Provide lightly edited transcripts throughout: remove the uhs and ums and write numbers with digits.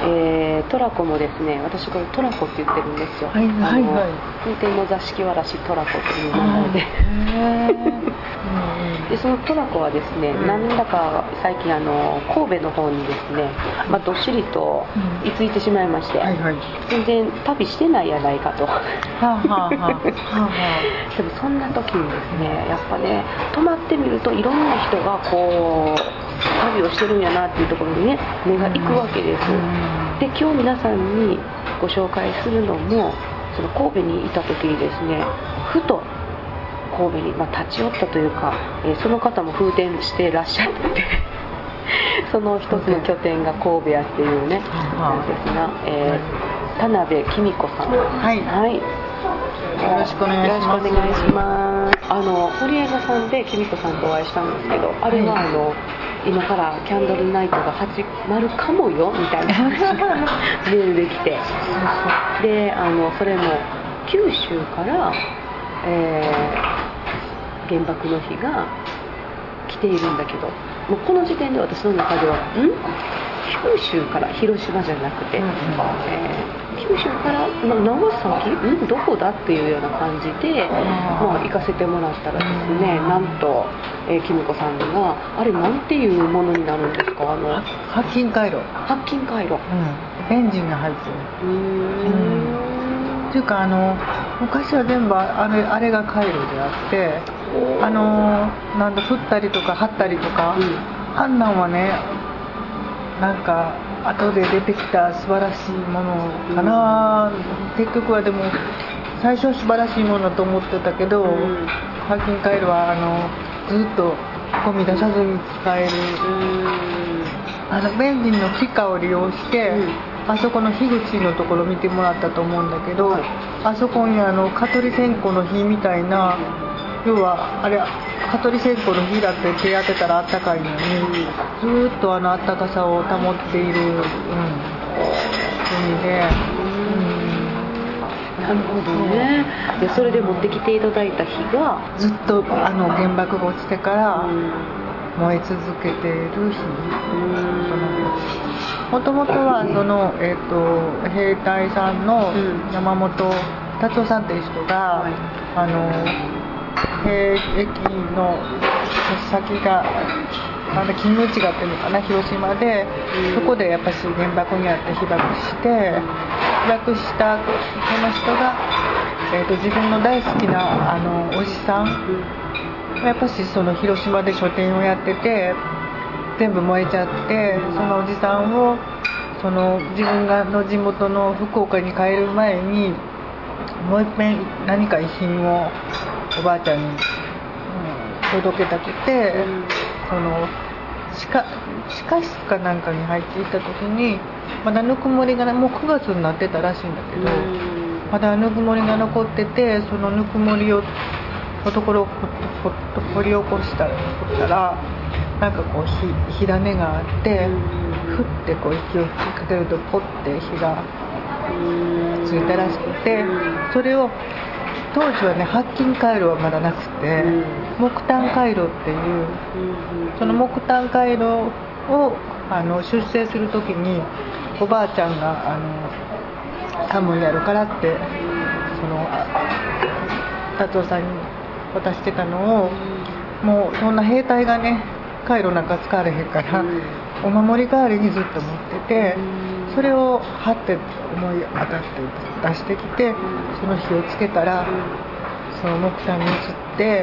トラコもですね、私これトラコって言ってるんですよ。 はいはいはい。 風天の座敷わらしトラコっていう名前で。でそのトラコはですね、なんだか最近神戸の方にですね、どっしりと居ついてしまいまして、全然旅してないやないかと。でもそんな時にですね、やっぱね、泊まってみるといろんな人がこう旅をしてるんやなっていうところにね、目が行くわけです。で今日皆さんにご紹介するのも、その神戸にいた時にですね、ふと神戸に、立ち寄ったというか、その方も風天してらっしゃってその一つの拠点が神戸屋っていうね、なんですが、田辺紀美子さん、はい、 よろしくお願いします。 よろしくお願いします。堀江さんで紀美子さんとお会いしたんですけど、あれは今からキャンドルナイトが始まるかもよみたいな話がメールできて、でそれも九州から、原爆の日が来ているんだけど、もうこの時点で私の中では九州から広島じゃなくて、九州から長崎どこだっていうような感じで、行かせてもらったらですね、なんと紀美子さんがあれなんていうものになるんですか？ 白金回路。 白金回路。 エンジンが入ってる。っていうか昔は全部あれが回路であって、なんだ振ったりとか張ったりとか、あんなんはね、なんか後で出てきた素晴らしいものかな。結局はでも最初は素晴らしいものと思ってたけど、白金回路はずっとゴミ出さずに使える、ベンジンの気化を利用して、あそこの樋口のところ見てもらったと思うんだけど、あそこに蚊取り線香の火みたいな、要はあれ蚊取り線香の火だって手当てたらあったかいのに、ずっとあったかさを保っている、海で、 なるほどね。でそれで持ってきていただいた火がずっと原爆が落ちてから燃え続けている火。もともとは兵隊さんの山本達夫さんっていう人が、兵役の先が勤務地があってるのかな、広島で、そこでやっぱし原爆にあって被爆したその人が、自分の大好きなおじさん、やっぱしその広島で書店をやってて全部燃えちゃって、そのおじさんをその自分の地元の福岡に帰る前にもう一遍何か遺品をおばあちゃんに、届けたくて、その地下室かなんかに入っていった時に、まだぬくもりがもう9月になってたらしいんだけど、まだぬくもりが残ってて、そのぬくもりのところを掘り起こしたら、なんかこう火種があって、ふってこう息を吹きかけるとポッて火がついたらしくて、それを当時はね、白金回路はまだなくて、木炭回路っていう、その木炭回路を出征する時におばあちゃんが寒いやるからってその達夫さんに渡してたのを、もうそんな兵隊がね回路なんか使われへんから、お守り代わりにずっと持ってて、それをはって思い当たって出してきて、その火をつけたらその木炭に移って、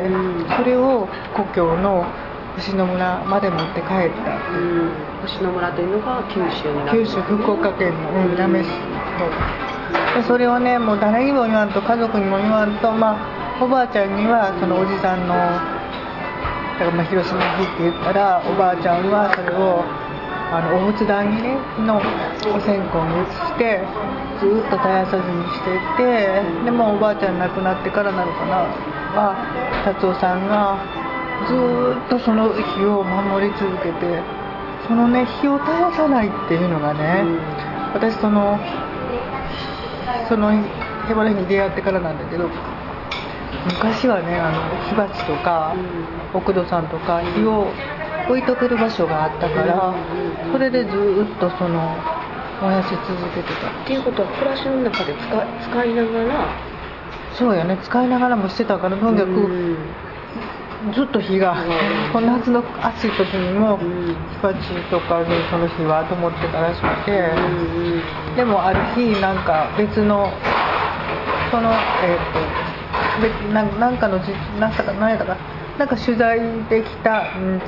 それを故郷の星野村まで持って帰った。 星野村というのが九州になる、 九州福岡県の八女市で、それをねもう誰にも言わんと、家族にも言わんと、おばあちゃんにはそのおじさんのだから広島火って言ったら、おばあちゃんはそれをお仏壇にねのお線香に移してずっと絶やさずにしていて、でもおばあちゃん亡くなってからなのかな、達夫さんがずっとその火を守り続けて、そのね火を絶やさないっていうのがね、私そのヘバレに出会ってからなんだけど、昔はね火鉢とか奥戸さんとか火を置いとける場所があったから、それでずっとその燃やし続けてた。 っていうことは暮らしの中で使いながら、 そうやね、使いながらもしてたから、とにかくずっと火が、この夏の暑い時にも火鉢とかでその火は灯ってたらしくて、でもある日なんか別のそのなんかの何やったかなんか取材できた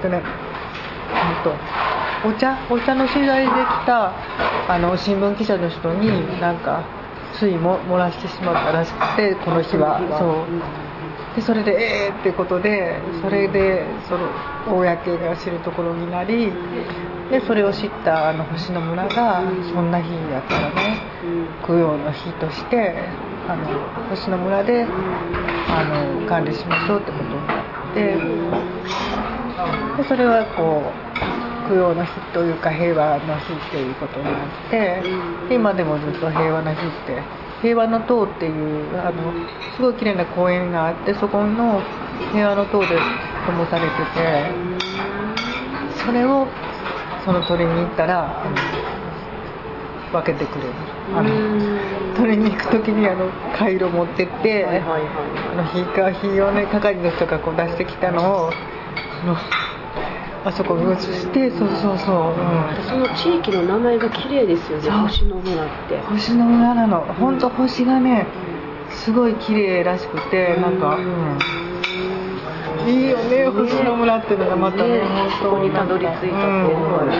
お茶の取材できた新聞記者の人になんかつい漏らしてしまったらしくて、この日はそうで、それでってことで、それでその公が知るところになり、でそれを知った星野村がそんな日やったらね、供養の日として星野村で管理しましょうってことになって、でそれはこう供養の日というか平和の日っていうことになって、で今でもずっと平和の日って平和の塔っていうすごい綺麗な公園があって、そこの平和の塔で灯されてて、それを取りに行ったら分けてくれる。取りに行く時に回路持ってって、火をね係の人がこう出してきたのをあそこに移して、そう、その地域の名前が綺麗ですよね、星野村って。 星野村なの、本当星がねすごい綺麗らしくて、なんか、いいよね、星野村っていうのがまたね、 そこにたどり着いたっていうのは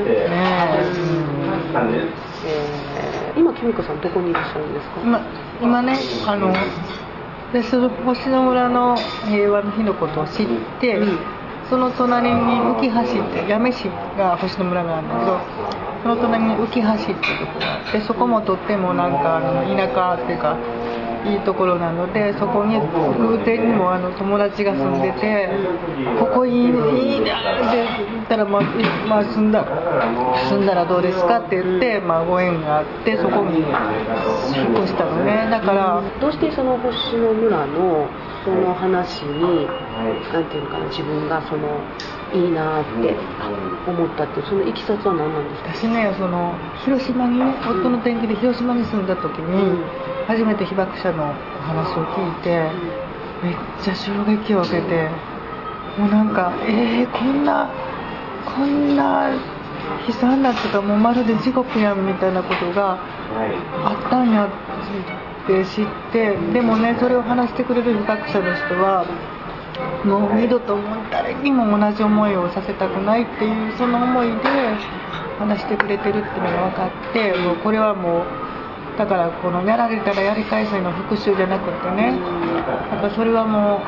ね。今きみこさんどこにいらっしゃるんですか？ 今ねでその星野村の平和の日のことを知って、その隣に浮橋って八女市が星野村があるんだけど、その隣に浮橋っていうところがあって、そこもとってもなんか田舎っていうかいいところなので、そこに偶然にも友達が住んでて、ここいいねって言ったら、住んだらどうですかって言って、ご縁があってそこに引っ越したのね。だからどうしてその星野村のその話になんていうのかな、自分がいいなって思ったって、そのいきさつは何なんですか？ 私ね、広島にね、夫の転勤で広島に住んだ時に、初めて被爆者のお話を聞いて、めっちゃ衝撃を受けて、もうなんかこんな悲惨なとか、もうまるで地獄やんみたいなことがあったんやって知って、でもね、それを話してくれる被爆者の人はもう二度と誰にも同じ思いをさせたくないっていう、その思いで話してくれてるっていうのが分かって、もうこれはもうだからやられたらやり返せの復讐じゃなくてね、だからそれはもう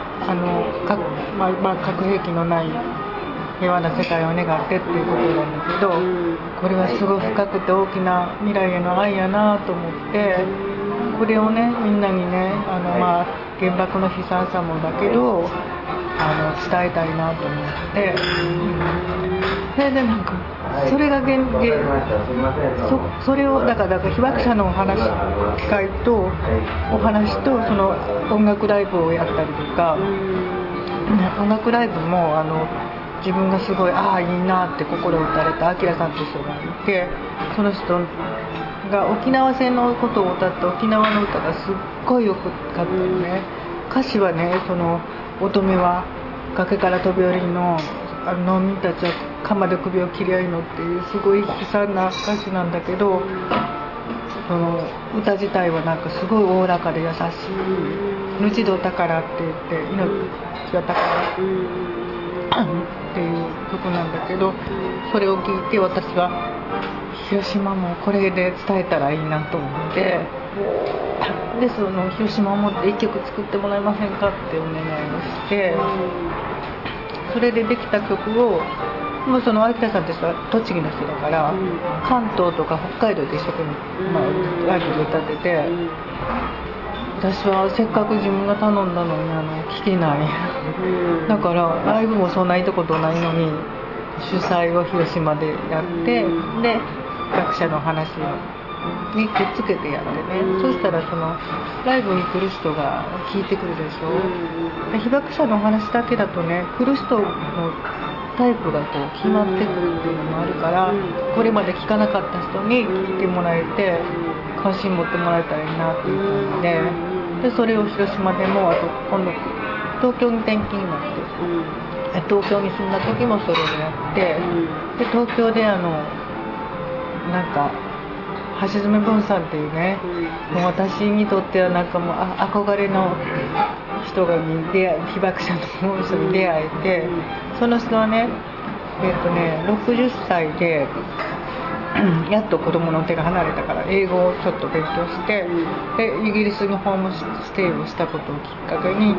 核兵器のない平和な世界を願ってっていうことなんだけど、これはすごい深くて大きな未来への愛やなと思って、これをねみんなにね原爆の悲惨さもだけど伝えたいなと思って、それでなんかそれがそれをだから被爆者のお話会とお話とその音楽ライブをやったりとか、音楽ライブも自分がすごいいいなって心打たれたアキラさんという人がいて、その人が沖縄戦のことを歌った沖縄の歌がすっごいよくかったよね。歌詞はね、乙女は崖から飛び降りの農民たちは鎌で首を切り合いのっていうすごい悲惨な歌詞なんだけど、その歌自体はなんかすごいおおらかで優しい、命ど宝って言って命が宝っていう曲なんだけど、それを聞いて私は広島もこれで伝えたらいいなと思って、でその広島を持って1曲作ってもらえませんかってお願いをして、それでできた曲をもう有田さんって人は栃木の人だから、関東とか北海道で一生懸命、ライブで歌ってて、私はせっかく自分が頼んだのに聞けないだからライブもそんな行ったことないのに主催を広島でやって、で学者の話をにくっつけてやってね、そしたらそのライブに来る人が聞いてくるでしょ、で被爆者のお話だけだとね、来る人のタイプがこう決まってくるっていうのもあるから、これまで聞かなかった人に聞いてもらえて関心持ってもらえたらいいなっていう感じで、それを広島でも、あと今度東京に転勤になって、東京に住んだ時もそれをやって、で東京でなんか橋爪文さんっていうね、もう私にとってはなんかもう憧れの人が被爆者の人に出会えて、その人はね60歳でやっと子供の手が離れたから英語をちょっと勉強して、でイギリスにホームステイをしたことをきっかけに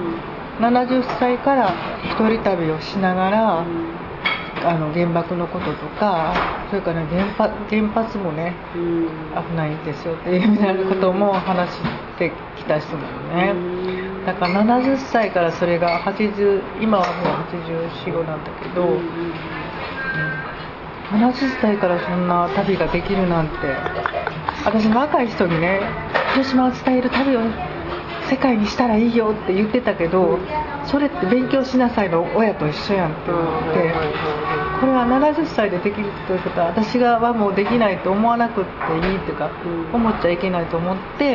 70歳から一人旅をしながら原爆のこととか、それから原発もね危ないんですよっていうみたいなことも話してきた人なのね。だから70歳からそれが今はもう84、5なんだけど、70歳からそんな旅ができるなんて、私若い人にね広島を伝える旅を世界にしたらいいよって言ってたけど、それって勉強しなさいの親と一緒やんって思って、これは70歳でできるということは私はもうできないと思わなくっていいっていうか、思っちゃいけないと思って、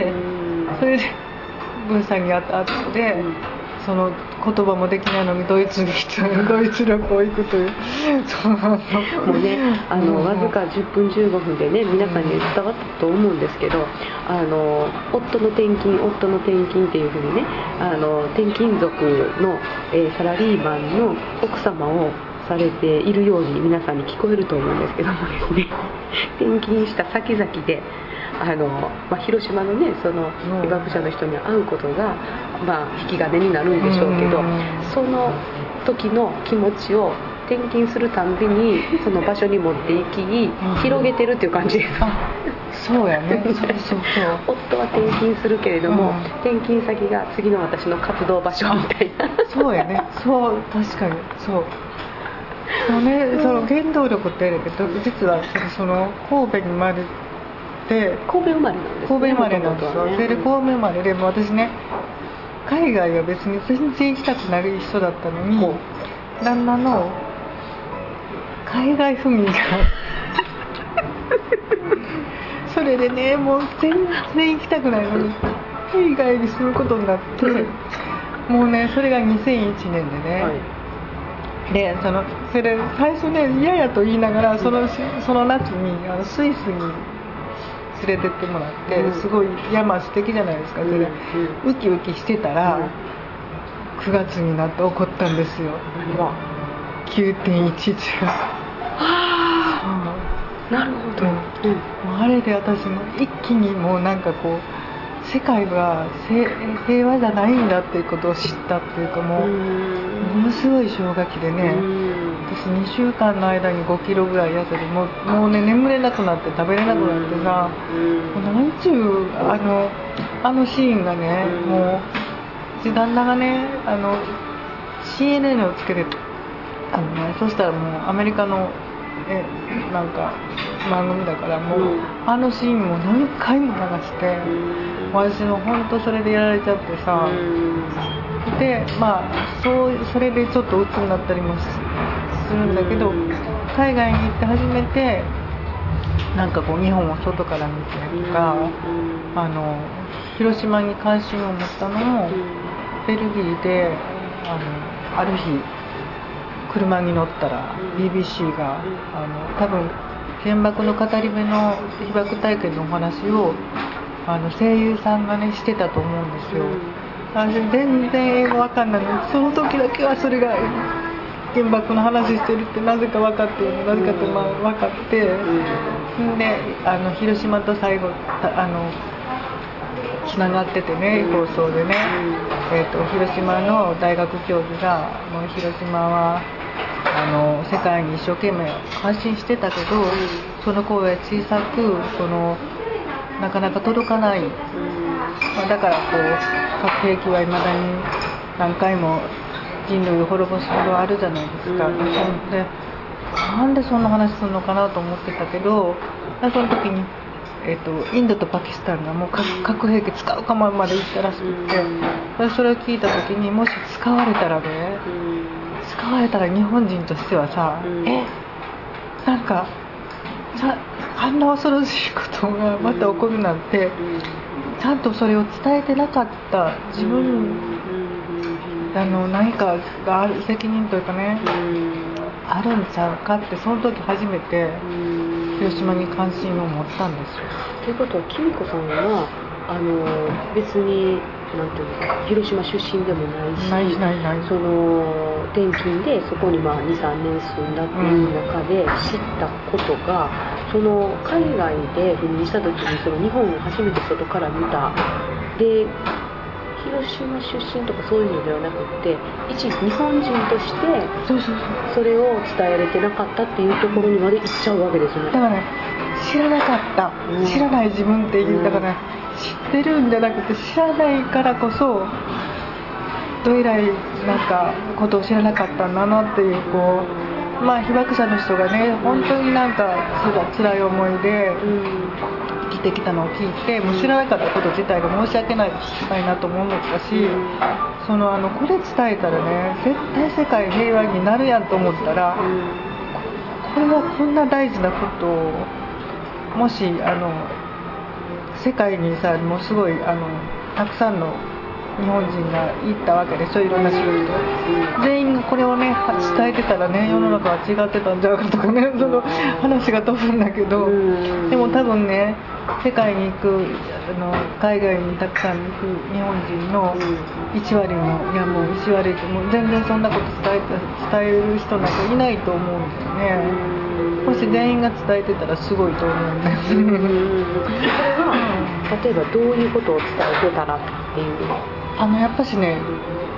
それで文さんに会った後で、その言葉もできないのにドイツに来たドイツ旅行行くというもうねわずか10分15分でね皆さんに伝わったと思うんですけど、夫の転勤っていうふうにね転勤族の、サラリーマンの奥様をされているように皆さんに聞こえると思うんですけどもですね、転勤した先々で広島のねその被爆者の人に会うことが、引き金になるんでしょうけど、その時の気持ちを転勤するたんびにその場所に持っていき広げてるっていう感じです。 そうやねそう夫は転勤するけれども、転勤先が次の私の活動場所みたいな。 そうやね、そう確かにそうね、その原動力って実はその神戸に生まれて、 神戸生まれなんですね。 神戸生まれなんですよ、で神戸生まれでも私ね海外は別に全然行きたくない人だったのに、旦那の海外赴任がそれでねもう全然行きたくないのに海外に住むことになって、もうねそれが2001年でね、でそれ最初ね嫌やと言いながらその夏にスイスに連れてってもらって、すごい山素敵じゃないですか。それウキウキしてたら、9月になって起こったんですよ。9.11が。 なるほど。 あれで私も一気にもうなんかこう世界が平和じゃないんだっていうことを知ったっていうか、ものすごい衝撃でね、私2週間の間に5キロぐらい痩せて、もうね眠れなくなって食べれなくなってさ、もうなんちゅうあのシーンがね、もう旦那がねCNN をつけてそしたらもうアメリカのなんか番組だから、もうあのシーンも何回も流して、私も本当それでやられちゃってさ、でそれでちょっと鬱になったりもするんだけど、海外に行って初めてなんかこう日本を外から見てとか、広島に関心を持ったのもベルギーである日車に乗ったら BBC が多分原爆の語り部の被爆体験のお話を声優さんがねしてたと思うんですよ。私全然英語わかんないのに、その時だけはそれが原爆の話してるってなぜか分かって、なぜかと分かって、で広島と最後つながっててね、放送でね、広島の大学教授がもう広島は世界に一生懸命発信してたけど、その声は小さくなかなか届かない、だからこう核兵器はいまだに何回も人類を滅ぼすほどあるじゃないですか。でなんでそんな話するのかなと思ってたけど、その時にインドとパキスタンがもう核兵器使うかもまで言ったらしくて、それを聞いた時に、もし使われたらね、使われたら日本人としてはさ、なんかあんな恐ろしいことがまた起こるなんて、ちゃんとそれを伝えてなかった自分何かがある責任というかね、あるんちゃうかって、その時初めて広島に関心を持ったんですよ。 ということは、きみこさんは別になんていうのか、広島出身でもないし、その転勤でそこに2、3年住んだっていう中で知ったことが、その海外で赴任した時にその日本を初めて外から見たで、広島出身とかそういうのではなくて、一日本人としてそれを伝えれてなかったっていうところにまで行っちゃうわけですよね。 だからね、知らなかった、知らない自分っていう、だから、ね、知ってるんじゃなくて、知らないからこそどえらいなんかことを知らなかったんだなっていう、被爆者の人がね、本当になんか辛い思いで生きてきたのを聞いて、もう知らなかったこと自体が申し訳ないなとも思ったし、これ伝えたらね、絶対世界平和になるやんと思ったら、これはこんな大事なことを、もし世界にさ、もうすごいたくさんの日本人が行ったわけで、そういういろんな仕事全員がこれをね伝えてたらね、世の中は違ってたんじゃうかとかね、その話が飛ぶんだけど、でも多分ね、世界に行く海外にたくさん行く日本人の1割の、いやもう1割ってもう全然そんなこと伝える人なんかいないと思うんだよね。もし全員が伝えてたらすごいと思うんだよね。 それは例えばどういうことを伝えてたらっていう、 やっぱしね、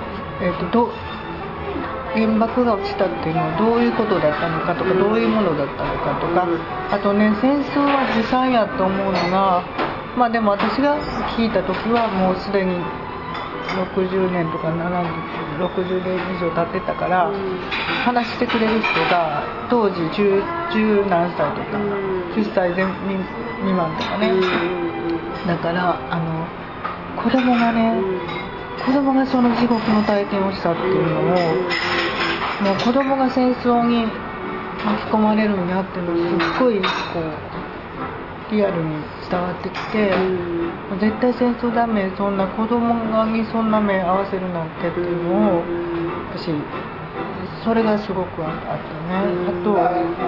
原爆が落ちたっていうのはどういうことだったのかとか、どういうものだったのかとか、あとね、戦争は悲惨やと思うのが、でも私が聞いた時はもうすでに60年とか60年以上経ってたから、話してくれる人が当時10何歳とか10歳未満とかね、だから子供がその地獄の体験をしたっていうのを、もう子供が戦争に巻き込まれるんやっていうのをすっごいリアルに伝わってきて、絶対戦争ダメ、そんな子供にそんな目合わせるなんてっていうのを、私それがすごくあったね。あと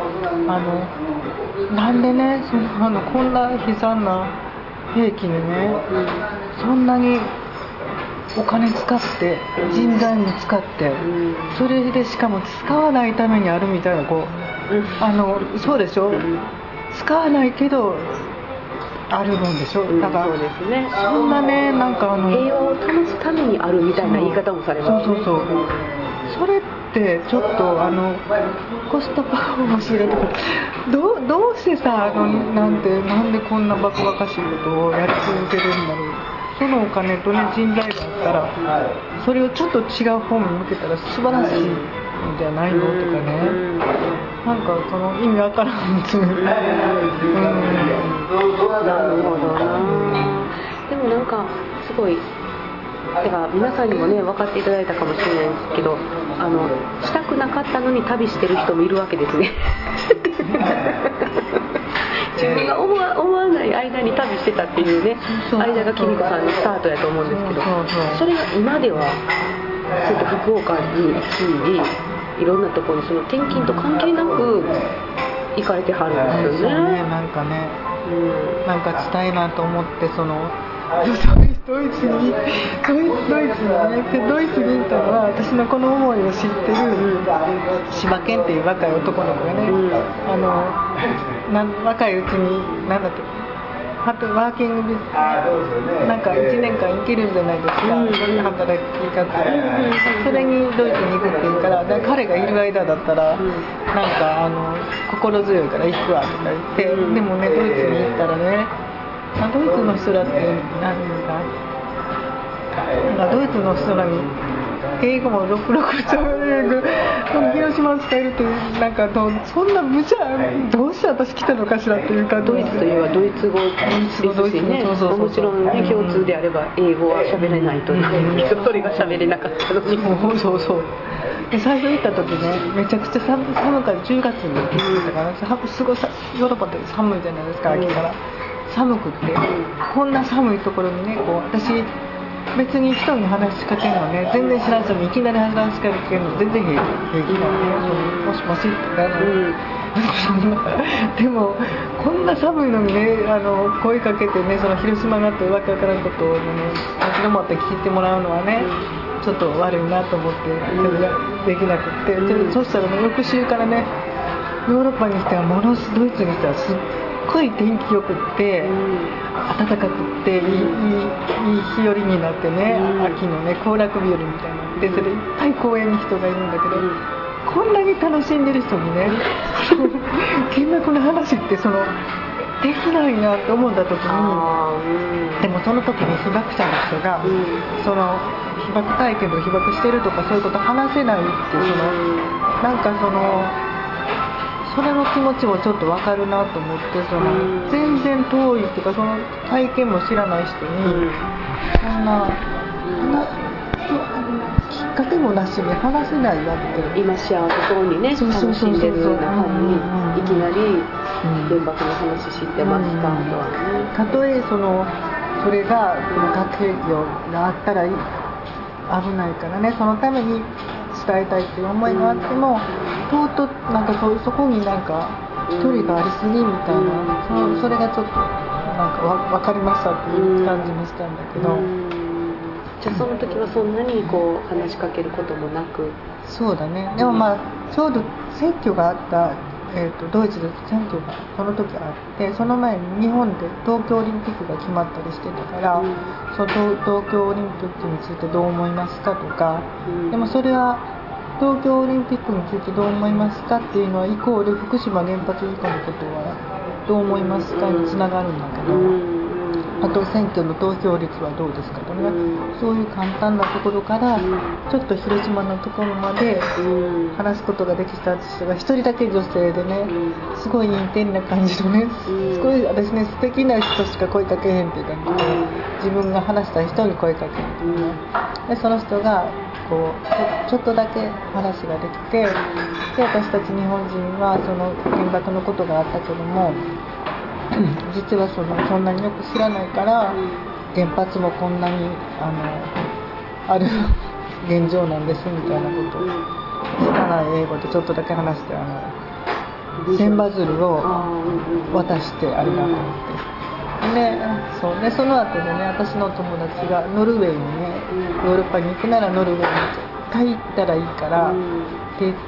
なんでね、こんな悲惨な兵器にね、そんなにお金使って人材も使って、それでしかも使わないためにあるみたいな、そうでしょ、使わないけどあるもんでしょ。だから、 そうですね、 そんなね、なんか平和を保つためにあるみたいな言い方もされますね。 そうそれってちょっとコストパフォーマンス入れてくる。どうしてさ、なんでこんなバカバカしいことをやり続けるんだろう。そのお金とね、人材があったら、それをちょっと違う方に向けたら素晴らしいんじゃないのとかね、なんかその意味わからんですよ。なるほどな。でもなんかすごい、だから皆さんにもね分かっていただいたかもしれないですけど、したくなかったのに旅してる人もいるわけですね。自分が思わない間に旅してたっていうね、間がきみこさんのスタートやと思うんですけど、それが今ではちょっと福岡に住んでいろんなところにその転勤と関係なく行かれてはるんですよね。 なんかね、なんかしたいなと思って、ドイツに行ったのは、私のこの思いを知ってる柴犬っていう若い男の子がね、若いうちに何だってワーキングビズなんか1年間行けるんじゃないですか、そういう働き方、それにドイツに行くっていうから、彼がいる間だったら、なんか心強いから行くわとか言って、でもね、ドイツに行ったらね、ドイツの人らってドイツの人らに英語もろくろく喋れるこの広島を使えるってなんかそんな無茶どうして私来たのかしらっていうか、 ドイツといえばドイツ語ですしね、もちろんね共通であれば英語は喋れないとね、それが喋れなかったのに、 そうで最初行った時ね、めちゃくちゃ寒かった10月に行ったから、すごいヨーロッパって寒いじゃないですか、秋から寒くって、こんな寒いところにね、こう私別に人に話しかけるのね、全然知らん人にいきなり話しかけるの全然平気なのね、もしもしって言ったら、でもこんな寒いのにね、声かけてね、その広島があってわけわからんことをね、立ち止まって聞いてもらうのはね、ちょっと悪いなと思って、それができなくって、そしたらね、翌週からね、ヨーロッパにしてはドイツにしてはすっごい天気よくって、暖かくっていい日和になってね、秋のね行楽日和みたいなで、それいっぱい公園に人がいるんだけど、こんなに楽しんでる人にね見学の話ってできないなって思った時に、でもその時に被爆者の人が、その被爆体験とか被爆してるとかそういうこと話せないっていう、なんかそれの気持ちもちょっと分かるなと思って、全然遠いっていうか、その体験も知らない人に、そんなきっかけもなしに話せないわって、 今幸せそうにね楽しんでる中にいきなり原爆の話知ってますかとはね、 たとえそれが核兵器があったら危ないからね、そのために伝えたいっていう思いがあっても、なんかそこになんか距離がありすぎみたいな、それがちょっとなんか分かりましたっていう感じもしたんだけど、 じゃあその時はそんなにこう話しかけることもなく。 そうだね。でもまあちょうど選挙があった、ドイツで選挙がその時あって、その前に日本で東京オリンピックが決まったりしてたから、その東京オリンピックについてどう思いますかとか、でもそれは東京オリンピックについてどう思いますかっていうのはイコール福島原発事故のことはどう思いますかにつながるんだけど、あと選挙の投票率はどうですかとか、そういう簡単なところから、ちょっと広島のところまで話すことができた人が一人だけ女性でね、すごいインテリな感じのね、すごい私ね、素敵な人しか声かけへんっていう感じで、自分が話したい人に声かけるっていうね、でその人がこうちょっとだけ話ができて、で私たち日本人はその原爆のことがあったけども、実はそんなによく知らないから、原発もこんなにある現状なんですみたいなことを拙い英語でちょっとだけ話して、千羽鶴を渡してありがとうって。でその後でね、私の友達がノルウェーにね、ヨーロッパに行くならノルウェーに絶対行ったらいいからって言って、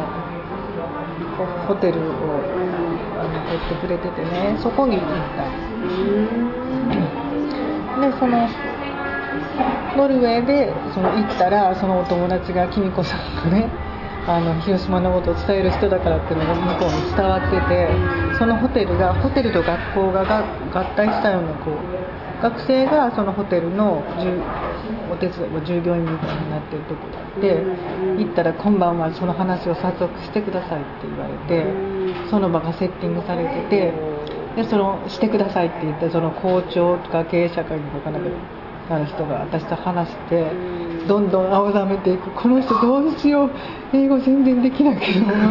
ホテルを取ってくれててね、そこに行ったで、ノルウェーで行ったら、そのお友達がキミコさんがね、広島のことを伝える人だからっていうのが向こうに伝わってて、そのホテルと学校が合体したような、学生がそのホテルのお手伝い従業員みたいになってるとこがあって、行ったら今晩はその話を早速してくださいって言われて、その場がセッティングされてて、でしてくださいって言って、その校長とか経営者会に分からなる人が私と話して、どんどん青ざめていく、この人どうしよう、英語全然できないけ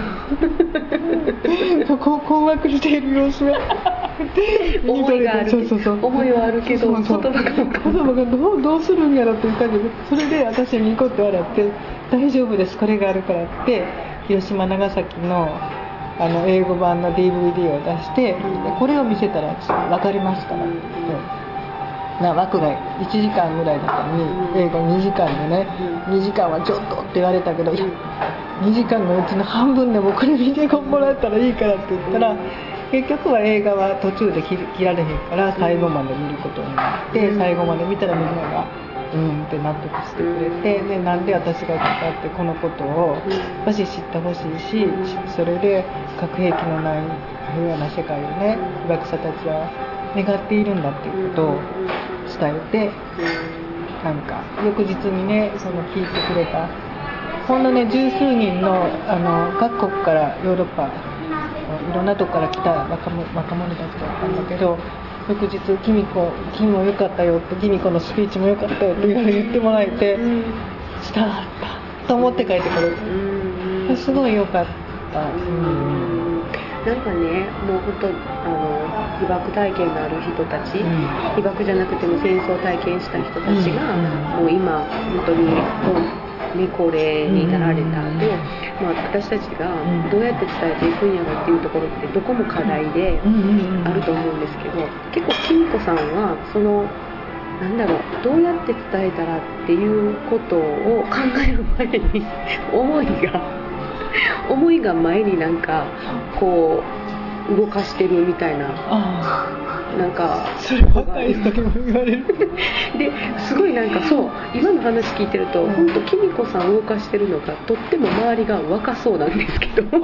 ど困惑している様子が思いがある、思いはあるけど言葉がどうするんやろっていう感じで、それで私にニコッと笑って、大丈夫です、これがあるからって広島長崎の英語版の DVD を出して、これを見せたら分かりますからって言って、枠が1時間ぐらいだったのに、英語2時間でね、2時間はちょっとって言われたけど、いや2時間のうちの半分でもこれ見てもらったらいいからって言ったら、結局は映画は途中で切られへんから最後まで見ることになって、最後まで見たらみんながって納得してくれて、でなんで私が来たって、このことをやっぱし知ってほしいし、それで核兵器のない平和な世界をね、被爆者たちは願っているんだっていうことを伝えて、 なんか翌日にねその聞いてくれたほんのね十数人の各国からヨーロッパいろんなとこから来た若者たちだったんだけど、翌日君も良かったよって、君子のスピーチも良かったよって言ってもらえて、伝わったと思って帰ってくる、すごい良かった。 なんかね、もう本当被爆体験のある人たち、被爆じゃなくても戦争を体験した人たちが、もう今本当に高齢になられた後、私たちがどうやって伝えていくんやろっていうところってどこも課題であると思うんですけど、結構きみこさんはそのどうやって伝えたらっていうことを考える前に思いが前になんかこう動かしてるみたいな、なんかそれ若い時も言われるですごいなんかそう今の話聞いてると本当きみこさんを動かしてるのがとっても周りが若そうなんですけどき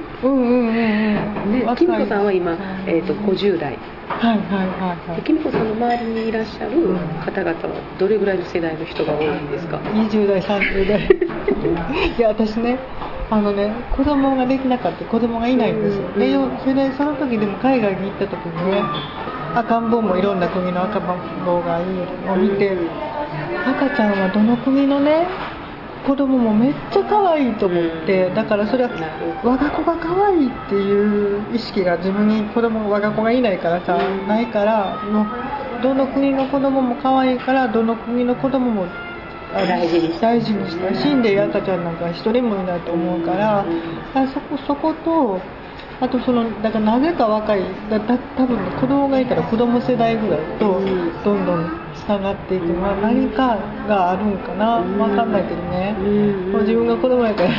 みこさんは今、50代きみこさんの周りにいらっしゃる方々はどれぐらいの世代の人が多いんですか ？20代30代いや私ね子供ができなかった子供がいないんですよ、でそれでその時でも海外に行った時にね赤ん坊もいろんな国の赤ん坊がいるのを見て、赤ちゃんはどの国のね子供もめっちゃ可愛いと思って、だからそれは我が子が可愛いっていう意識が自分に我が子がいないからさ、ないからもうどの国の子供も可愛いからどの国の子供も大事にした死んでいる赤ちゃんなんか一人もいないと思うから、そことあとだからなぜか若い多分子供がいたら子供世代ぐらいとどんどんつながっていくのは何かがあるんかな、分かんないけどね、自分が子供やから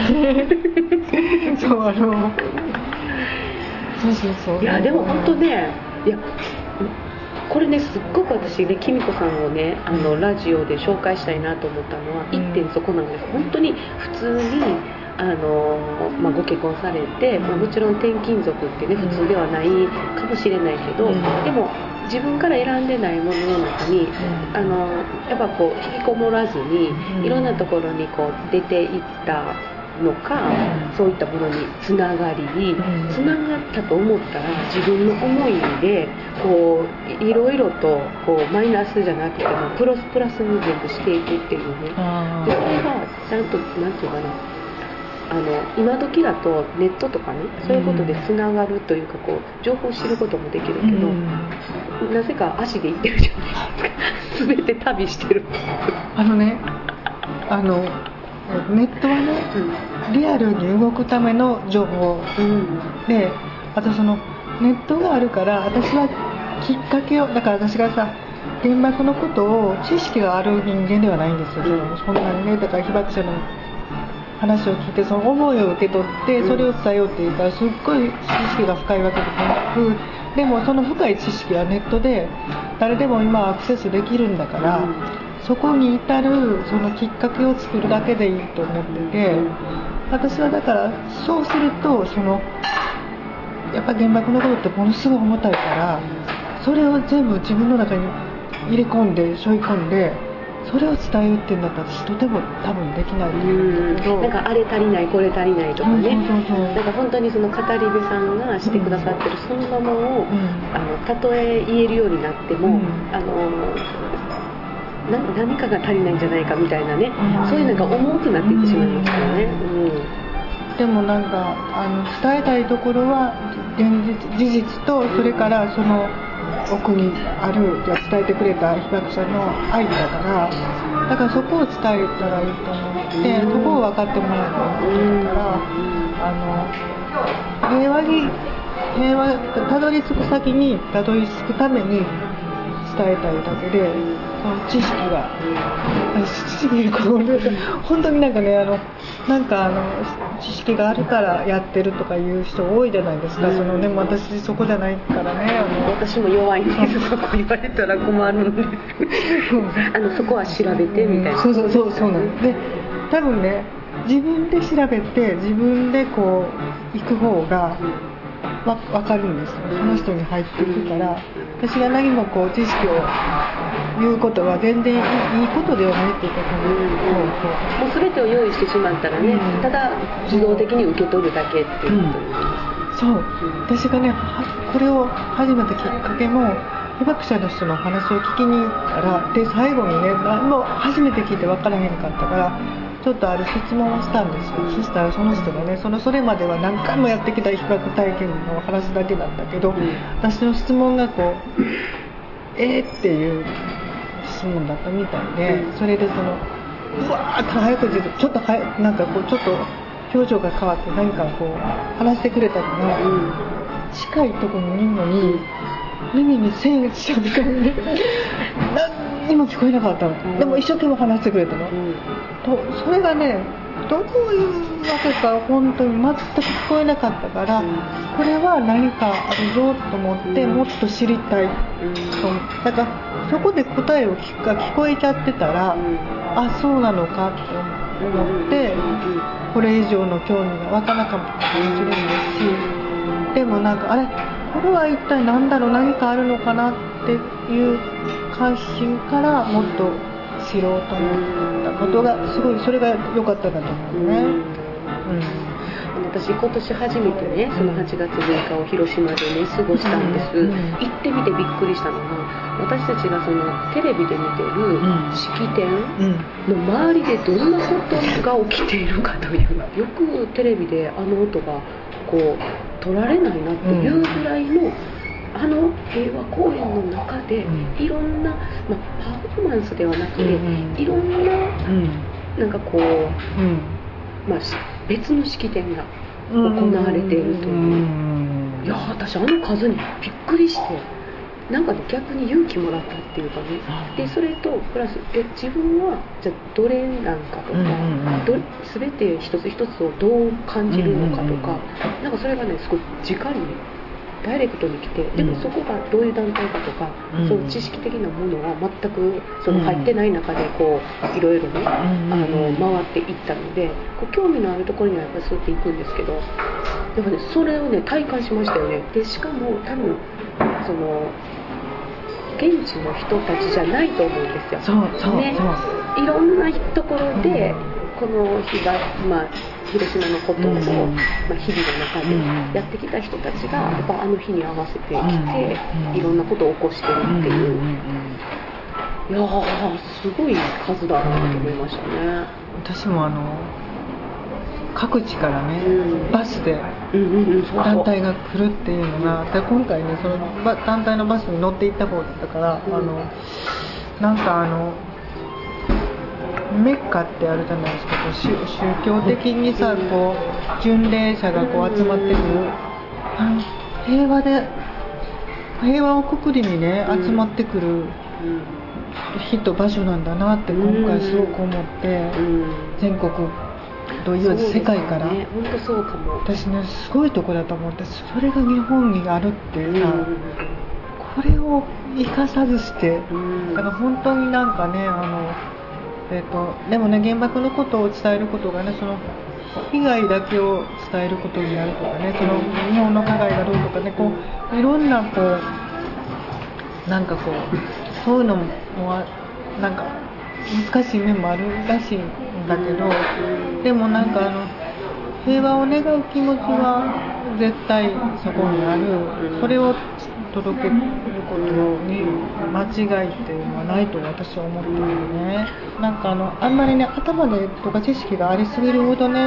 そういやでも本当ね、いやこれねすっごく私ねきみこさんをねラジオで紹介したいなと思ったのは一点そこなんです。本当に普通にご結婚されて、もちろん転勤族ってね普通ではないかもしれないけど、でも自分から選んでないものの中に、やっぱこう引きこもらずにいろんなところにこう出ていったのか、そういったものにつながったと思ったら自分の思いでこういろいろとこうマイナスじゃなくてもプラスに全部していくっていうね、でそれがちゃんとなんていうかな、今時だとネットとかねそういうことでつながるというかこう情報を知ることもできるけど、なぜか足で行ってるじゃないですか全て旅してるネットはね、リアルに動くための情報、であとそのネットがあるから私はきっかけをだから私がさ原爆のことを知識がある人間ではないんですよ、そんなにね。だから被爆者の話を聞いてその思いを受け取ってそれを伝えようって言ったらすっごい知識が深いわけでもなく、でもその深い知識はネットで誰でも今アクセスできるんだから、そこに至るそのきっかけを作るだけでいいと思ってて、私はだからそうするとやっぱ原爆のことってものすごい重たいから、それを全部自分の中に入れ込んで背負い込んでそれを伝えるっていうんだったら私とても多分できないと思うんだけど、 なんかあれ足りないこれ足りないとかね、なんか本当にその語り部さんがしてくださってるそのままを、たとえ言えるようになっても、何かが足りないんじゃないかみたいなね、そういうのが重くなっていってしまいますからね、 でもなんか伝えたいところは事実と、それからその奥にある伝えてくれた被爆者の愛だからそこを伝えたらいいと思って、そこを分かってもらうと思うから、平和たどり着く先にたどり着くために伝えたいだけで、その知識が本当になんかね知識があるからやってるとかいう人多いじゃないですか。でも私そこじゃないからね。 私も弱いんですそこ言われたら困るんですそこは調べてみたいな。 そうなんで、多分ね自分で調べて自分でこう行く方が分かるんですよ。その人に入っていくから、私が何もこう知識を言うことは全然いいことではないっていうか、 もう全てを用意してしまったらね、ただ自動的に受け取るだけっていうことになります。 そう、私がねこれを始めたきっかけも被爆者の人の話を聞きに行ったら、で最後にね何も初めて聞いて分からへんかったからちょっとある質問をしたんですよ。そしたらその人がねそれまでは何回もやってきた被爆体験の話だけなんだけど、私の質問がこうっていう質問だったみたいで、それでうわーっと早口でちょっとなんかこうちょっと表情が変わって何かこう話してくれたのが、近いところにいるのに耳に線しちゃってね何にも聞こえなかったの、でも一生懸命話してくれたの、それがねどういうわけか本当に全く聞こえなかったから、これは何かあるぞと思ってもっと知りたいと思って、だからそこで答えが聞こえちゃってたら、あそうなのかって思って、これ以上の興味が湧かなかったかもしれないし、でもなんかこれは一体何だろう、何かあるのかなっていう関心からもっと知ろうと思ったことがすごい、それが良かったんだと思うね。 私今年初めてね、その8月6日を広島でね過ごしたんです。行ってみてびっくりしたのが、私たちがそのテレビで見てる式典の周りでどんなことが起きているかという、よくテレビであの音がこう撮られないなっていうぐらいの、平和公園の中でいろんな、パフォーマンスではなくて、いろんな、なんかこう、別の式典が行われているという、いや私あの数にびっくりして、なんかね逆に勇気もらったっていうかね、でそれとプラス自分はじゃあどれなんかとか、全て一つ一つをどう感じるのかとか、なんかそれがねすごい直にダイレクトに来て、でもそこがどういう団体かとか、その知識的なものは全くその入ってない中でこういろいろね、回っていったので、こう興味のあるところにはやっぱりそうやっていくんですけど、でもねそれをね体感しましたよね。でしかも多分その現地の人たちじゃないと思うんですよ。ね、いろんなところで、この日が、広島のことを、日々の中でやってきた人たちがやっぱあの日に合わせてきて、いろんなことを起こしてるっていう、いやーすごい数だなと思いましたね。 私も各地からね、バスで団体が来るっていうのが、で今回ねその団体のバスに乗って行った方だったから、なんかメッカってあるじゃないですか、こう宗教的にさ、こう巡礼者がこう集まってくる、平和をくくりにね集まってくる場所なんだなって今回すごく思って、全国という世界から、 本当そうかも。 私ねすごいとこだと思って、それが日本にあるっていうさ、これを生かさずして、だから本当になんかねでもね原爆のことを伝えることがね、その被害だけを伝えることになるとかね、その日本の加害がどうとかね、こういろんなこうなんかこうそういうのもなんか難しい面もあるらしいんだけど、でもなんか平和を願う気持ちは絶対そこにある、それを届けることに間違いっていうのはないと私は思っているね。なんかあんまりね頭でとか知識がありすぎるほどね、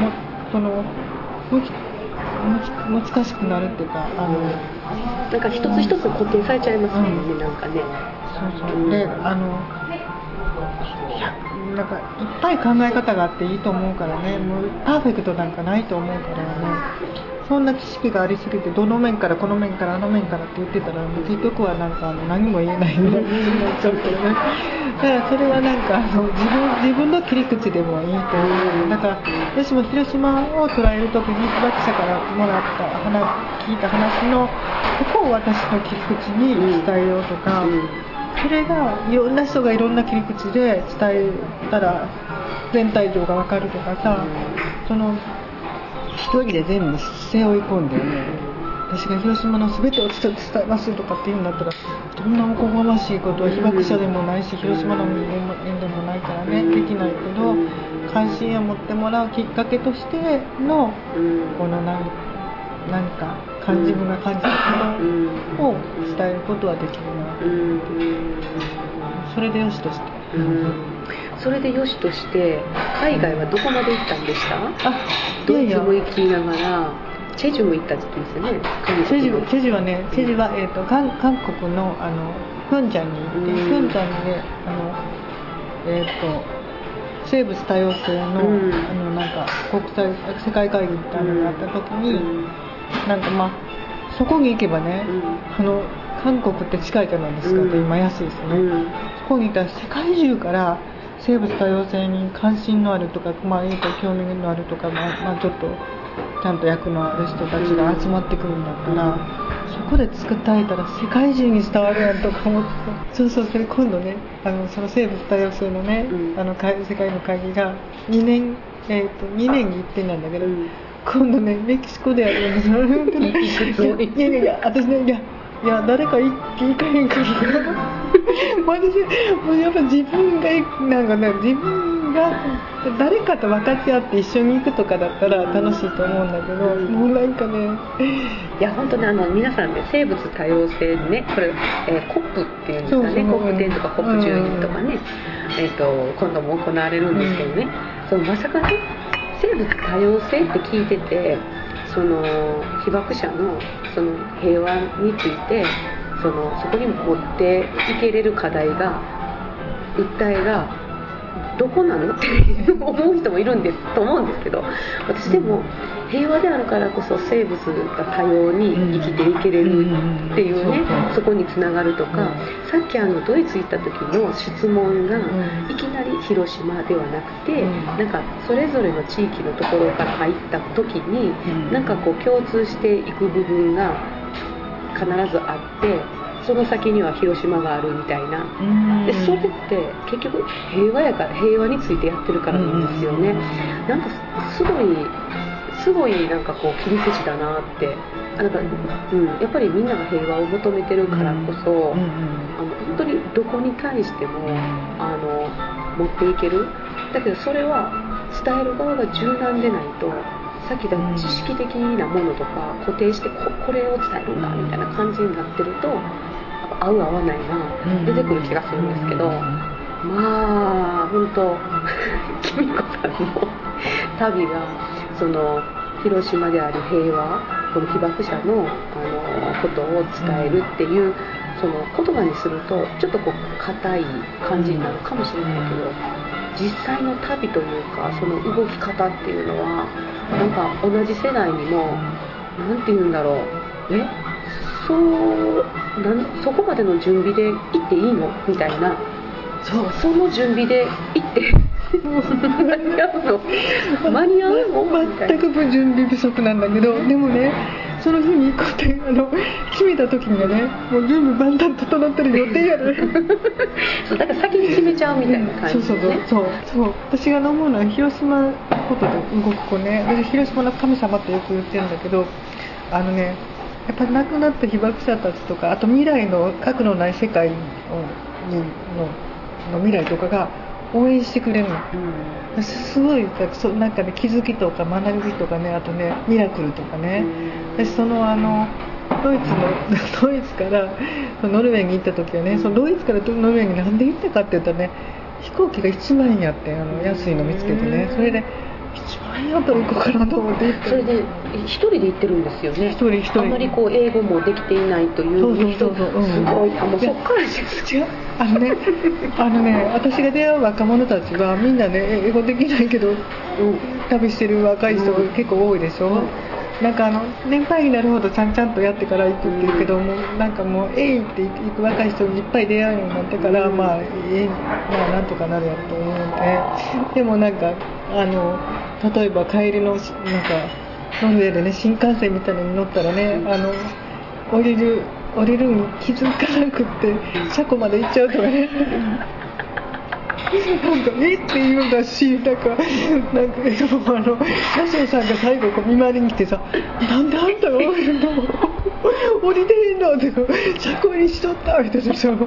難しくなるっていうか、 なんか一つ一つ固定されちゃいますもんね、なんかね。 そうでなんかいっぱい考え方があっていいと思うからね、もうパーフェクトなんかないと思うからね、そんな知識がありすぎてどの面からこの面からあの面からって言ってたら結局はなんか何も言えないみたいになっちゃうけどね。だからそれはなんか自分の切り口でもいいと思う。だから私も広島を捉えるときに被爆者からもらった聞いた話のここを私の切り口に伝えようとか、それがいろんな人がいろんな切り口で伝えたら全体像が分かるとかさ、その一人で全部背負い込んでね、 私が広島の全てを伝えますとかって言うんだったら、どんなおこがましいことは被爆者でもないし広島の人間でもないからね、できないけど、関心を持ってもらうきっかけとしてのこの何か自分が感じたことを伝えることはできるなって、それでよしとして、 それでよしとして海外はどこまで行ったんでした？ドイツも行きながらチェジュも行った時期ですよね。 チェジュはね、チェジュは、韓国のピョンチャンに行って、ピョンチャンで生物多様性の、なんか世界会議みたいなのがあった時に、なんかそこに行けばね、韓国って近いじゃないですか、で今安いですね、そこに行ったら世界中から生物多様性に関心のあるとか、興味のあるとか、ちょっとちゃんと役のある人たちが集まってくるんだったら、そこで作ってあげたら世界中に伝わるやんとか思って、それ今度ね、その生物多様性のね、世界の会議が2年に一遍なんだけど、今度ねメキシコでやるんですよ。いや私ね、いや誰か行かへんか私もうやっぱ自分がなんかね、自分が誰かと分かち合って一緒に行くとかだったら楽しいと思うんだけど、もうなんかね、 いや本当に皆さんね、生物多様性ね、これ、コップっていうんですかね、コップ10とかコップ12とかね、今度も行われるんですけどね、まさかね生物多様性って聞いてて、被爆者の平和についてそこに持っていけれる課題が訴えがどこなのって思う人もいると思うんですけど、私でも平和であるからこそ生物が多様に生きていけれるっていうね、そこにつながるとか、さっきドイツ行った時の質問がいきなり広島ではなくて、なんかそれぞれの地域のところから入った時になんかこう共通していく部分が必ずあって、その先には広島があるみたいな、でそれって結局平和やから、平和についてやってるからなんですよね。なんかすごいなんかこう切り口だなって、なんか、やっぱりみんなが平和を求めてるからこそ、本当にどこに対しても持っていける。だけどそれは伝える側が柔軟でないと、さっき言った知識的なものとか固定して これを伝えるんだみたいな感じになってると、合う合わないが出てくる気がするんですけど、本当きみこさんの旅が広島である平和、この被爆者のことを伝えるっていう言葉にするとちょっとこう硬い感じになるかもしれないけど、実際の旅というかその動き方っていうのはなんか同じ世代にもなんて言うんだろう、そこまでの準備で行っていいのみたいな、その準備で行って間に合うの全く準備不足なんだけど、でもねその日に行こうって決めた時にはね、もう準備万端整ってる予定やるそうだから先に決めちゃうみたいな感じですね。 そう私が思うのは広島のことで動く子ね、私広島の神様ってよく言ってるんだけど、やっぱり亡くなった被爆者たちとか、あと未来の核のない世界の未来とかが応援してくれるの、すごいなんかね、気づきとか学びとかね、あとねミラクルとかね、私ドイツからノルウェーに行った時はね、ドイツからノルウェーになんで行ったかって言ったらね、飛行機が1万円やって安いの見つけてね、それで1万円あったら行こうかなと思って行って、 それで一人で行ってるんですよね。 一人あんまりこう英語もできていないという人、すごい、もうそっからです違う私が出会う若者たちはみんなね英語できないけど、旅してる若い人結構多いでしょ、なんか年配になるほどちゃんとやってから行くっていうけども、なんかもうって行く若い人にいっぱい出会うようになってから、なんとかなるやと思うんで、でもなんか例えば帰りのなんかノルウェーでね、新幹線みたいなのに乗ったらね、降りるに気づかなくって車庫まで行っちゃうとかねっていうだし、なんかナショさんが最後こう見回りに来てさ、なんであんたが降りるの降りてへんのって車庫入りしとったみたいな。そんな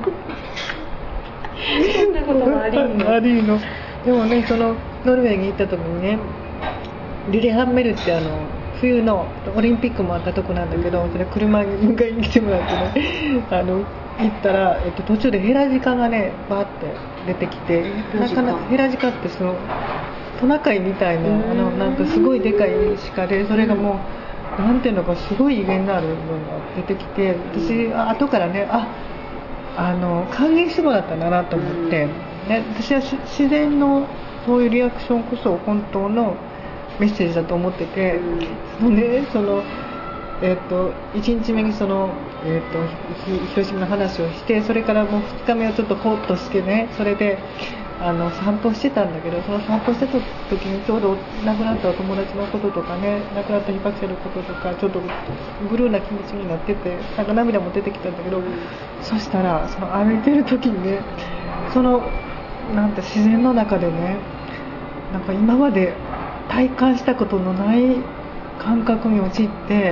こともありーの。でもね、そのノルウェーに行った時にね、リレハンメルって冬のオリンピックもあったとこなんだけど、それ車に迎えに来てもらってね、行ったら、途中でヘラジカがねバーって出てきて、ヘラジカってそのトナカイみたいななんかすごいでかい鹿で、それがもうなんていうのかすごい威厳のあるのが出てきて、私後からね歓迎してもらったんだなと思って、ね、私は自然のそういうリアクションこそ本当のメッセージだと思ってて、1日目に広島の話をして、それからもう2日目はちょっとホッとしてね、それで散歩してたんだけど、その散歩してた時にちょうど亡くなったお友達のこととかね、亡くなった被爆者のこととかちょっとブルーな気持ちになってて、なんか涙も出てきたんだけど、そしたら歩いてる時にね、なんて自然の中でね、なんか今まで体感したことのない感覚に陥って、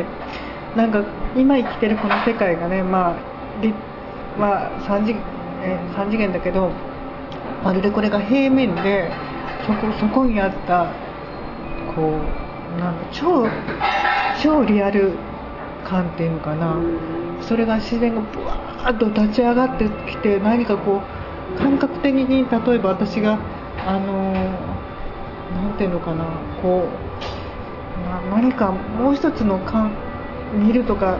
なんか今生きてるこの世界がね、3次元だけど、まるでこれが平面でそこにあったこうなんか超リアル感っていうのかな、それが自然がブワーッと立ち上がってきて、何かこう感覚的に、例えば私がなんていうのかな、こう何かもう一つの見るとか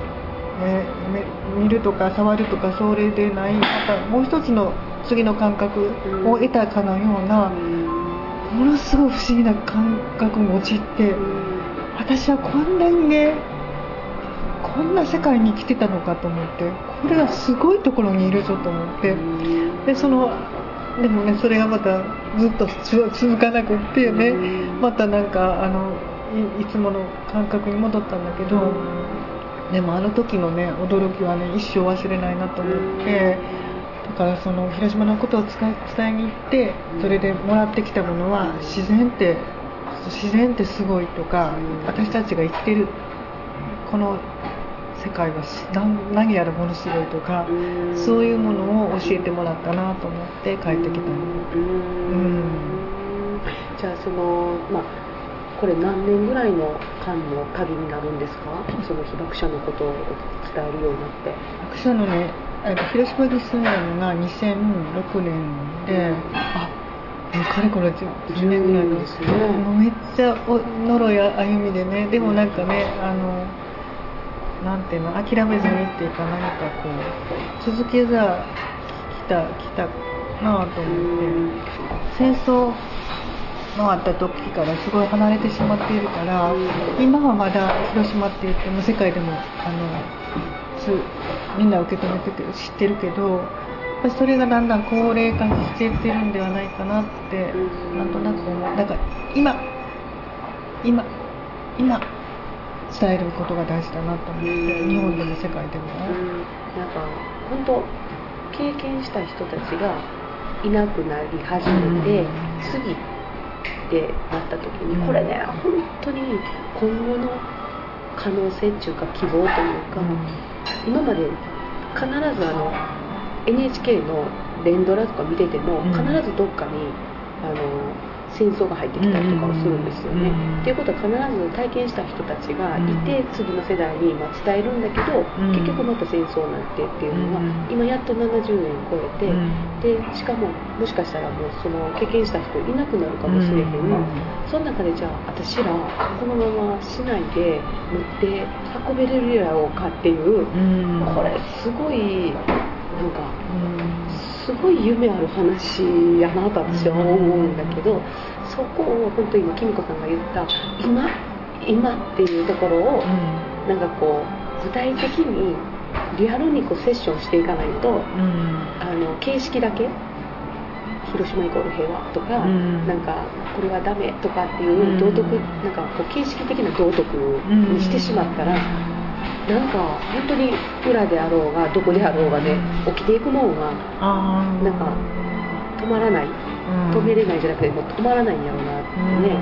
触るとか、それでない、またもう一つの次の感覚を得たかのような、ものすごい不思議な感覚に陥って、私はこんなにね、こんな世界に生きてたのかと思って、これはすごいところにいるぞと思って、でもね、それがまたずっと続かなくってね、またなんかいつもの感覚に戻ったんだけど、でも時のね驚きはね一生忘れないなと思って、だから広島のことを伝えに行って、それでもらってきたものは、自然ってすごいとか、私たちが生きてるこの世界は何やらものすごいとか、そういうものを教えてもらったなと思って帰ってきたの。 じゃあこれ何年ぐらいの間の旅になるんですか？その被爆者のことを伝えるようになって。 被爆者のね、広島で住んだのが2006年で、かれこれ10年ぐらいですね。もうめっちゃ呪い歩みでね、でもなんかね、なんていうの、諦めずにっていうか、何かこう続けざ来たなぁと思って、戦争のあった時からすごい離れてしまっているから、今はまだ広島って言っても世界でもみんな受け止めて知ってるけど、やっぱりそれがだんだん高齢化していってるんではないかなってなんとなく思う。だから今伝えることが大事だなと思って、日本でも世界でも、 なんか本当経験した人たちがいなくなり始めて、次ってなった時に、これね本当に今後の可能性っていうか希望というか、今まで必ずNHK の連ドラとか見てても、必ずどっかに戦争が入ってきたりとかをするんですよね。っていうことは必ず体験した人たちがいて、次の世代に伝えるんだけど、結局また戦争になってっていうのが、今やっと70年超えて、でしかももしかしたらもうその経験した人いなくなるかもしれへん、その中でじゃあ私らこのまま市内で乗って運べれるやろうかっていう、これすごいなんか、すごい夢ある話やなと私は思うんだけど、そこを本当に今きみこさんが言った今っていうところを、なんかこう具体的にリアルにこうセッションしていかないと、形式だけ広島イコール平和とか、なんかこれはダメとかっていう道徳、なんかこう形式的な道徳にしてしまったら、なんか本当に裏であろうがどこであろうがね、起きていくもんはなんか止まらない、止めれないじゃなくてもう止まらないんやろうなってね。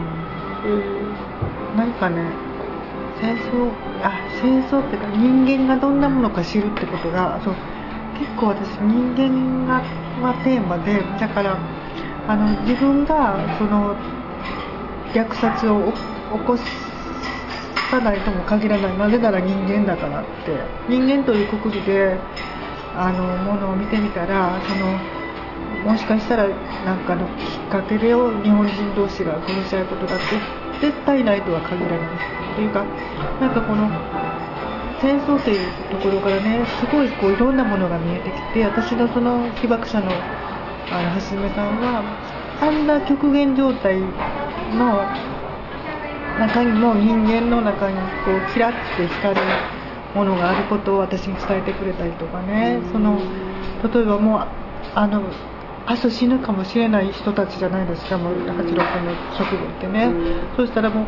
なんかね、戦争っていうか人間がどんなものか知るってことが結構私人間がテーマで、だから自分がその虐殺を起こさないとも限らない、なぜなら人間だからって、人間というくくりでものを見てみたら、もしかしたらなんかのきっかけで日本人同士が殺し合うことだって絶対ないとは限らないっていうか、なんかこの戦争というところからね、すごいいろんなものが見えてきて、私のその被爆者の橋爪さんはあんな極限状態の中にも人間の中にキラッて光るものがあることを私に伝えてくれたりとかね、例えばもう明日死ぬかもしれない人たちじゃないですか、もう86分の直後ってね。そうしたらもう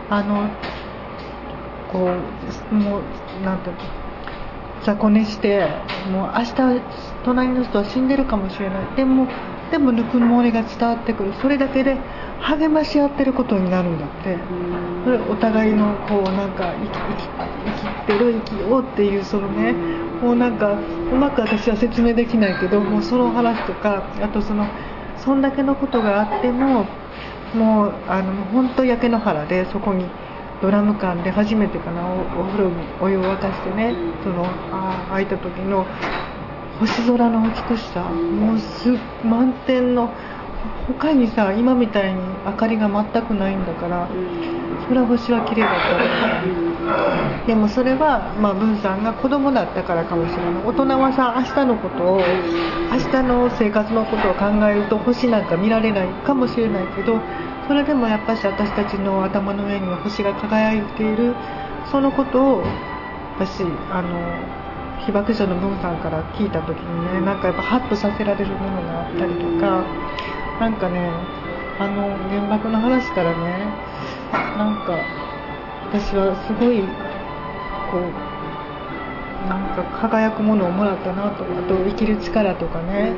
もうなんていうの、雑魚寝して、もう明日隣の人は死んでるかもしれない、でもぬくもりが伝わってくる、それだけで励まし合ってることになるんだって。それお互いのなんか生きようっていうもうなんかうまく私は説明できないけど、もうその話とか、あとそんだけのことがあっても、もう本当焼け野原で、そこにドラム缶で初めてかな、お風呂にお湯を沸かしてね、開いた時の星空の美しさ、もう満天の、他にさ今みたいに明かりが全くないんだから、それは星は綺麗だったでもそれは文さんが子供だったからかもしれない。大人はさ、明日のことを、明日の生活のことを考えると星なんか見られないかもしれないけど、それでもやっぱし私たちの頭の上には星が輝いている、そのことを私被爆者の文さんから聞いた時にね、なんかやっぱハッとさせられるものがあったりとか、なんかね、原爆の話からね、なんか私はすごいなんか輝くものをもらったなと。あと生きる力とかね、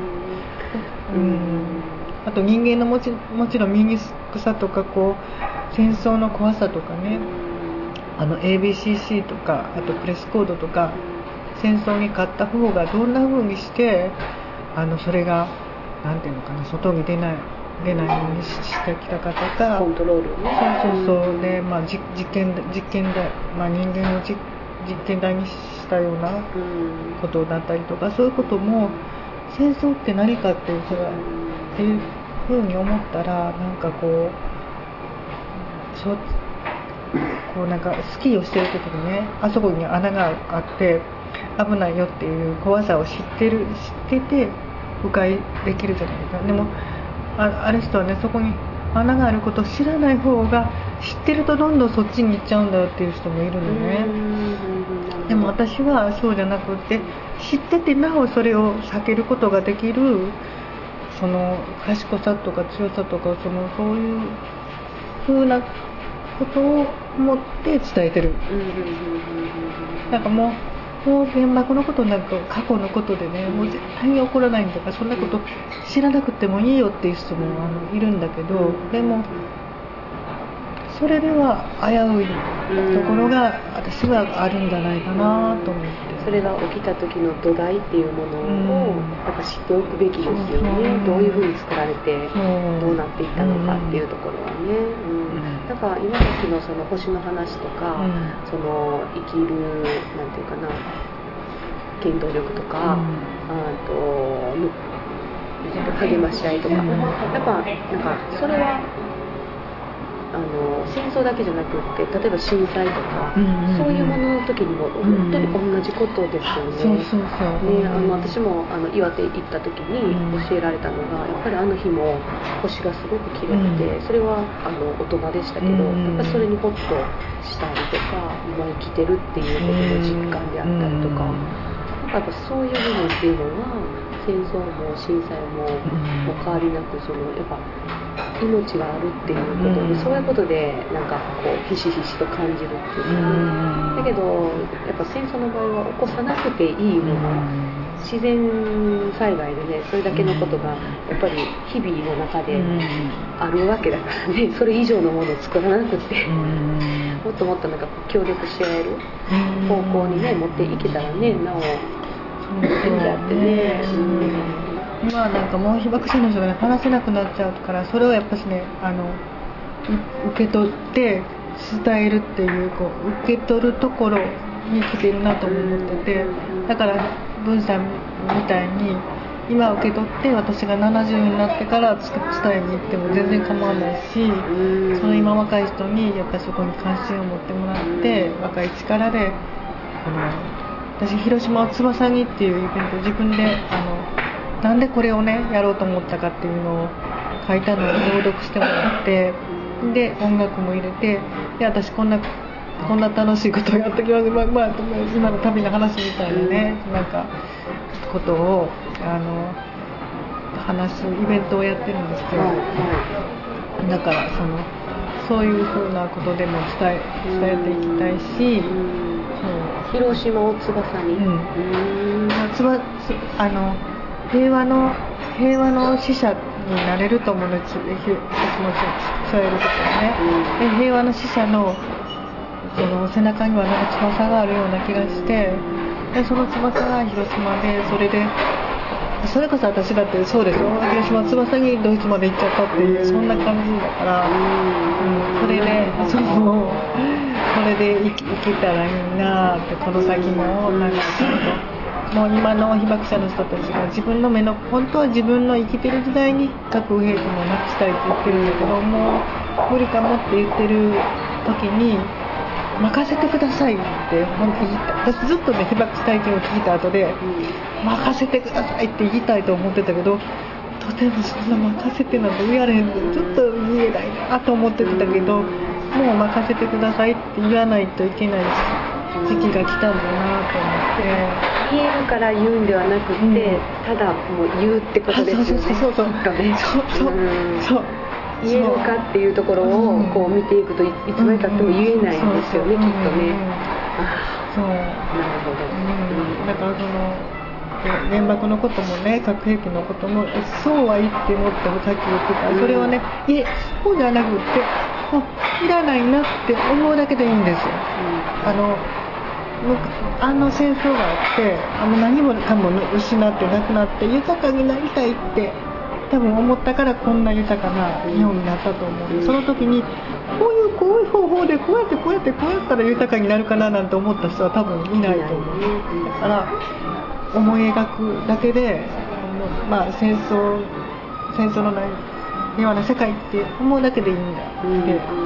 あと人間のもちろん醜さとか戦争の怖さとかね、ABCC とか、あとプレスコードとか、戦争に勝った方がどんな風にしてそれがなんていうのかな、外に出ないようにしてきたかとか、 コントロールね。 そうで、実験台、人間を実験台にしたようなことだったりとか、そういうことも戦争って何かっていうふうに思ったら、なんかなんかスキーをしてる時にね、あそこに穴があって危ないよっていう怖さを知ってて迂回できるじゃないですか。でもある人はね、そこに穴があることを知らない方が、知ってるとどんどんそっちに行っちゃうんだよっていう人もいるのね。でも私はそうじゃなくて、知っててなおそれを避けることができるその賢さとか強さとか、そういう風なことを持って伝えてる。なんかもう原爆のことなんか過去のことでね、もう絶対に起こらないんだから、そんなこと知らなくてもいいよっていう人もいるんだけど、でもそれでは危ういところが私はあるんじゃないかなと思って。 それが起きた時の土台っていうものをやっぱ知っておくべきですよね。どういうふうに作られてどうなっていったのかっていうところはね。だから今時のその星の話とか、その生きるなんていうかな、原動力とか、励まし合いとか、やっぱなんかそれは戦争だけじゃなくって、例えば震災とか、そういうものの時にも本当に同じことですよね。私も岩手行った時に教えられたのが、やっぱりあの日も星がすごく綺麗で、それは大人でしたけど、やっぱりそれにホッとしたりとか、今生きてるっていうことの実感であったりとか、やっぱそういう部分っていうのは戦争も震災も変わりなく、やっぱ命があるっていうことで、そういうことでなんかひしひしと感じるっていうか、だけどやっぱ戦争の場合は起こさなくていいもの、 自然災害でねそれだけのことがやっぱり日々の中であるわけだからね、それ以上のものを作らなくて、もっともっとなんか協力し合える方向にね持っていけたらね、なおいいんだってね。 今はなんかもう被爆者の人が、ね、話せなくなっちゃうから、それをやっぱしね受け取って伝えるっていう、こう受け取るところに来てるなと思ってて、だから文さんみたいに今受け取って私が70になってから伝えに行っても全然構わないし、その今若い人にやっぱりそこに関心を持ってもらって、若い力で私広島を翼にっていうイベントを自分でなんでこれをねやろうと思ったかっていうのを書いたのを朗読してもらって、で音楽も入れて、で私こんな楽しいことをやってきます、今の旅の話みたいなね、なんかことを話すイベントをやってるんですよ。だからそういうふうなことでも伝えていきたいし、 広島を翼に、 平和の使者になれると思うんですよ、気持ちを伝えることはね。で平和の使者のその背中にはなんか翼があるような気がして、でその翼が広島で、それこそ私だってそうでしょ、広島翼にドイツまで行っちゃったっていう、そんな感じだから、それで生きたらいいなって、この先もなんかもう今の被爆者の人たちが本当は自分の生きてる時代に核兵器もなくしたいって言ってるんだけど、もう無理かもって言ってる時に任せてくださいって本当に言った。私ずっとね被爆体験を聞いた後で、任せてくださいって言いたいと思ってたけど、とてもそんな任せてなんて言われへんってずっと言えないなと思ってたけど、もう任せてくださいって言わないといけない時期が来たんだなと思って。 言えるから言うんではなくて、ただもう言うってことですよね。そう言えるかっていうところをこう見ていくと、いつまでたっても言えないんですよね、きっとね。 そう、なるほど。だから原爆のこともね、核兵器のこともそうは言ってもってさっき言ってた、それはね、そうじゃなくっていらないなって思うだけでいいんですよ。戦争があって、何もかも失ってなくなって豊かになりたいって多分思ったから、こんな豊かな日本になったと思う。その時にこういう方法でこうやったら豊かになるかななんて思った人は多分いないと思う。だから思い描くだけで、戦争のない平和な世界って思うだけでいいんだって。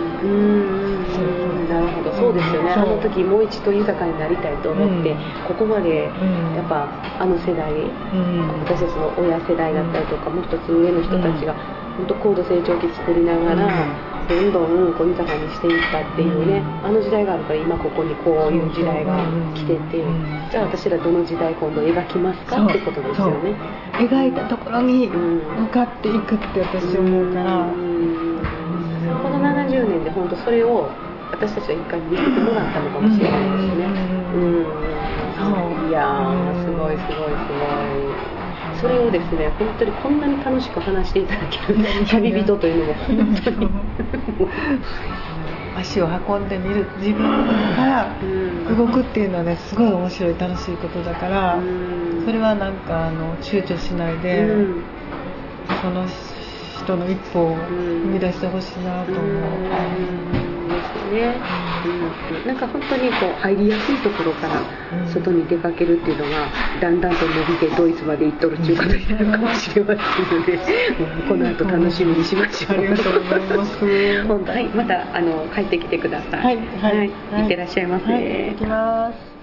なるほど、そうですよね。あの時もう一度豊かになりたいと思って、ここまでやっぱ世代、私たちの親世代だったりとか、もう一つ上の人たちが本当高度成長期作りながら、どんどんこう豊かにしていったっていうね、時代があるから今ここにこういう時代が来てて、じゃあ私らどの時代今度描きますかってことですよね。 描いたところに向かっていくって私思うから、 この70年で本当それを私たちは一回見せてもらったのかもしれないですね。いやー、すごい。それをですね、本当にこんなに楽しく話していただける旅人というのも本当に足を運んでみる、自分から動くっていうのはね、すごい面白い楽しいことだから、それはなんか躊躇しないで、その人の一歩を踏み出してほしいなと思う。 ですね。なんか本当にこう入りやすいところから外に出かけるっていうのがだんだんと伸びてドイツまで行っとるっていうことになるかもしれませんので、この後楽しみにしましょう。 ありがとうございます。 本当、また帰ってきてください。はい、いってらっしゃいませ。 行きます。